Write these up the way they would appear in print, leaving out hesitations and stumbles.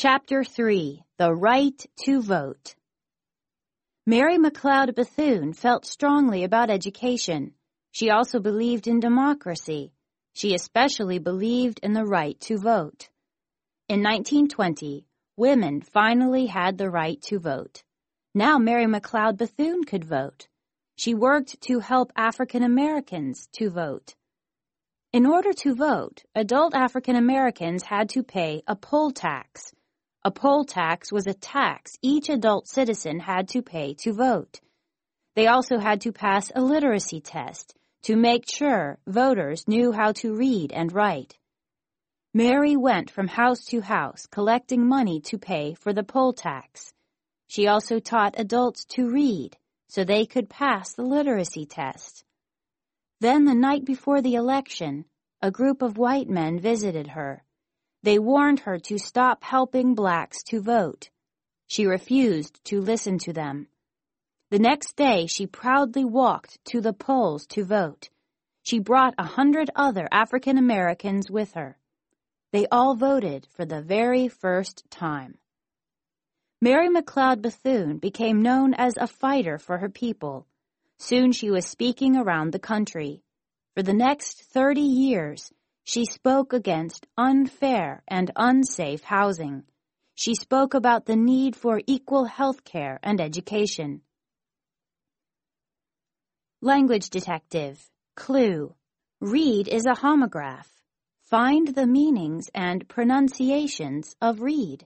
Chapter 3. The Right to Vote. Mary McLeod Bethune felt strongly about education. She also believed in democracy. She especially believed in the right to vote. In 1920, women finally had the right to vote. Now Mary McLeod Bethune could vote. She worked to help African Americans to vote. In order to vote, adult African Americans had to pay a poll tax. A poll tax was a tax each adult citizen had to pay to vote. They also had to pass a literacy test to make sure voters knew how to read and write. Mary went from house to house collecting money to pay for the poll tax. She also taught adults to read so they could pass the literacy test. Then the night before the election, a group of white men visited her. They warned her to stop helping blacks to vote. She refused to listen to them. The next day, she proudly walked to the polls to vote. She brought 100 other African Americans with her. They all voted for the very first time. Mary McLeod Bethune became known as a fighter for her people. Soon she was speaking around the country. For the next 30 years, she spoke against unfair and unsafe housing. She spoke about the need for equal health care and education. Language detective. Clue. Read is a homograph. Find the meanings and pronunciations of read.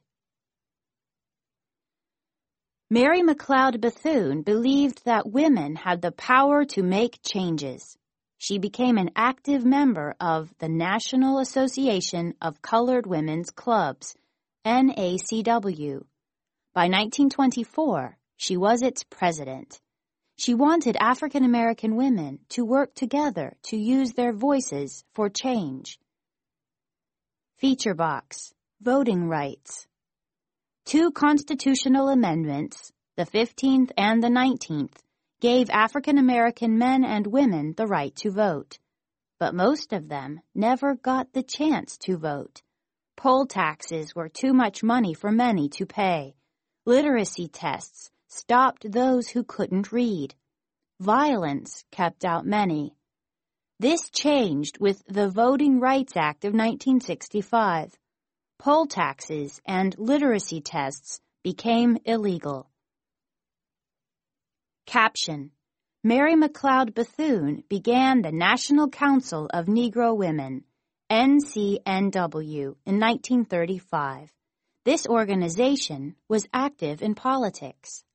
Mary McLeod Bethune believed that women had the power to make changes. She became an active member of the National Association of Colored Women's Clubs, NACW. By 1924, she was its president. She wanted African American women to work together to use their voices for change. Feature box. Voting rights. 2 constitutional amendments, the 15th and the 19th, gave African American men and women the right to vote. But most of them never got the chance to vote. Poll taxes were too much money for many to pay. Literacy tests stopped those who couldn't read. Violence kept out many. This changed with the Voting Rights Act of 1965. Poll taxes and literacy tests became illegal. Caption. Mary McLeod Bethune began the National Council of Negro Women, NCNW, in 1935. This organization was active in politics.